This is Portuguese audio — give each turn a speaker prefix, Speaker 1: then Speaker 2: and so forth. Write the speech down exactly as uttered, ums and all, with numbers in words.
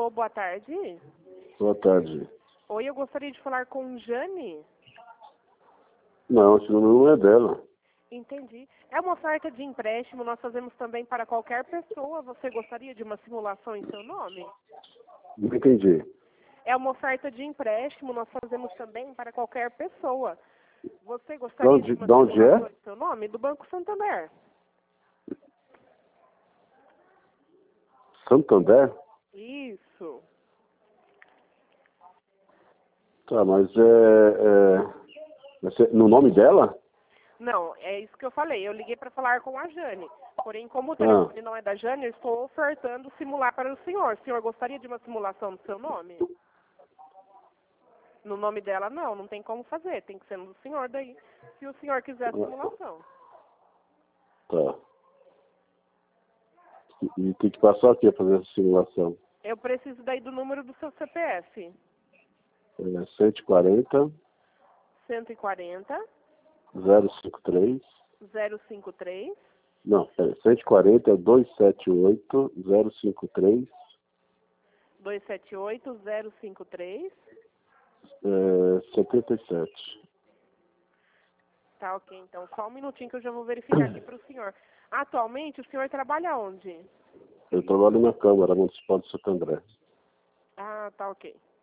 Speaker 1: Alô, boa tarde.
Speaker 2: Boa tarde.
Speaker 1: Oi, eu gostaria de falar com Jane.
Speaker 2: Não, esse número não é dela.
Speaker 1: Entendi. É uma oferta de empréstimo, nós fazemos também para qualquer pessoa. Você gostaria de uma simulação em seu nome?
Speaker 2: Não entendi.
Speaker 1: É uma oferta de empréstimo, nós fazemos também para qualquer pessoa. Você
Speaker 2: De
Speaker 1: gostaria
Speaker 2: onde,
Speaker 1: de uma
Speaker 2: de onde
Speaker 1: simulação
Speaker 2: é?
Speaker 1: em seu nome? Do Banco Santander.
Speaker 2: Santander?
Speaker 1: Isso.
Speaker 2: Tá, mas é, é... Você- no nome dela?
Speaker 1: Não, é isso que eu falei. Eu liguei para falar com a Jane. Porém, como o
Speaker 2: Ah,
Speaker 1: telefone não é da Jane, eu estou ofertando simular para o senhor. O senhor gostaria de uma simulação no seu nome? No nome dela, não. Não tem como fazer. Tem que ser no do senhor daí, se o senhor quiser a simulação.
Speaker 2: tá. E, e tem que passar aqui para fazer essa simulação.
Speaker 1: Eu preciso daí do número do seu C P F.
Speaker 2: É cento e quarenta,
Speaker 1: cento e quarenta,
Speaker 2: zero cinquenta e três.
Speaker 1: zero cinquenta e três,
Speaker 2: Não, é cento e quarenta, duzentos e setenta e oito, zero cinquenta e três,
Speaker 1: dois sete oito, zero cinco três.
Speaker 2: é, setenta e sete.
Speaker 1: Tá, ok. Então, só um minutinho que eu já vou verificar aqui para o senhor. Atualmente, o senhor trabalha onde?
Speaker 2: Eu trabalho na Câmara Municipal de Santo André.
Speaker 1: Ah, tá, ok.